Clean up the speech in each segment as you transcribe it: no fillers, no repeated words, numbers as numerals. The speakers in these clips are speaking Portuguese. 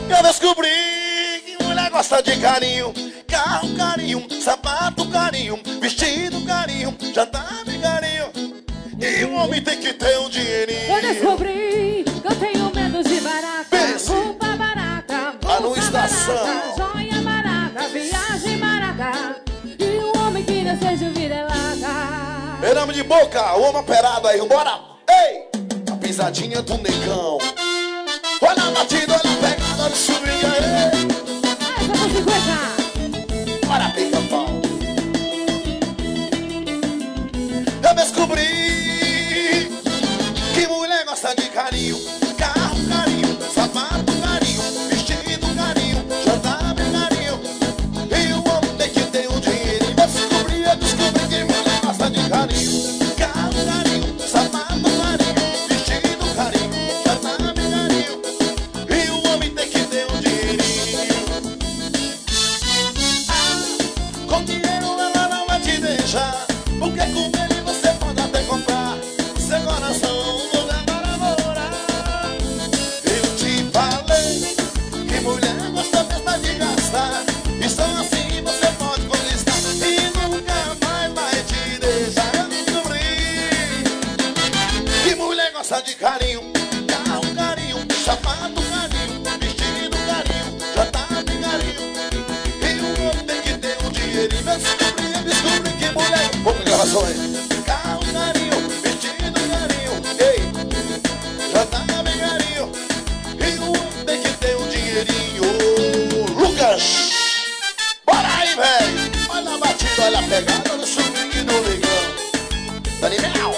Eu descobri que mulher gosta de carinho. Carro, carinho, sapato, carinho, vestido, carinho, jantar, carinho. E o homem tem que ter um dinheirinho. Eu descobri que eu tenho medo de barata. Pense. Roupa barata, Anuestação. barata, joia barata, viagem barata. E um homem que não seja vira-lata. Perame de boca, o homem operado aí, vambora. Ei, a pisadinha do negão. Olha a batida, olha a pegada, olha o swing aí. Essa é por 50. Bora, pica-pau. Eu descobri que mulher gosta de carinho. Carro, carinho, sapato, carinho, vestido, carinho, jantar, carinho. E o homem tem que ter um dinheiro. Eu descobri que mulher gosta de carinho. Carro, carinho, sapato, carinho, vestido, carinho, jantar, carinho. E o homem tem que ter um dinheirinho. Com dinheiro ela não vai te deixar, porque com ele você pode até comprar seu coração, um lugar para morar. Eu te falei que mulher gosta mesmo de gastar, e só assim você pode conquistar e nunca mais vai te deixar. Eu descobri que mulher gosta de carinho. Carro, carinho, sapato, carinho, vestido, carinho, jantar, carinho. E o homem tem que ter um dinheirinho. Eu descobri que mulher... Pouca gravação aí. Carro, carinho, vestido, carinho. Ei, jantar, carinho. E o homem tem que ter um dinheirinho. Lucas, bora aí, velho. Olha a batida, olha a pegada, olha o swing do negão. Daniel.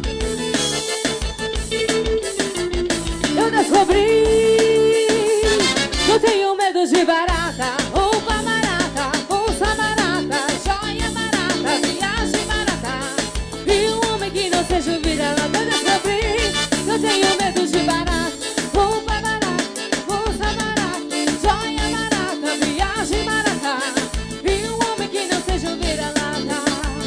Eu descobri que eu tenho medo de barata. Roupa barata, bolsa barata, joia barata, viagem barata. E um homem que não seja vira-lata. Eu descobri que eu tenho medo de barata. Roupa barata, bolsa barata, joia barata, viagem barata. E um homem que não seja vira-lata.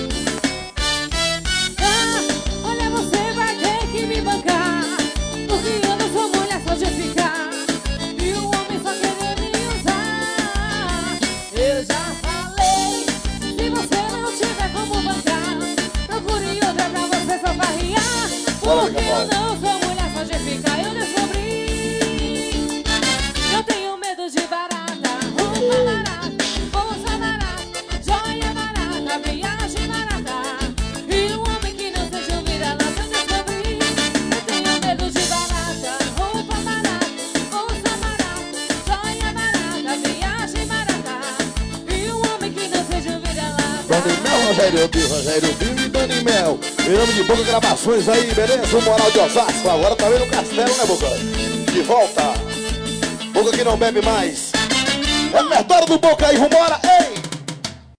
Ah, olha, você vai ter que me bancar, porque eu não sou mulher só de ficar e o homem só querer me usar. Eu já falei, se você não tiver como bancar, procure outra pra você só farriar, porque eu não sou mulher só de ficar. Eu descobri que eu tenho medo de barata. Roupa barata, bolsa barata, joia barata, viagem barata. E um homem que não seja um vira-lata. Eu descobri que eu tenho medo de barata. Roupa barata, bolsa barata, joia barata, viagem barata. E um homem que não seja um vira-lata. Daniel, Rogério Bill e Dani Mel. Perame de boca, gravações aí, beleza? O Moral de Osasco, agora tá vendo o Castelo, né, Boca? De volta. Boca que não bebe mais. Repertório do Boca aí, vambora, ei!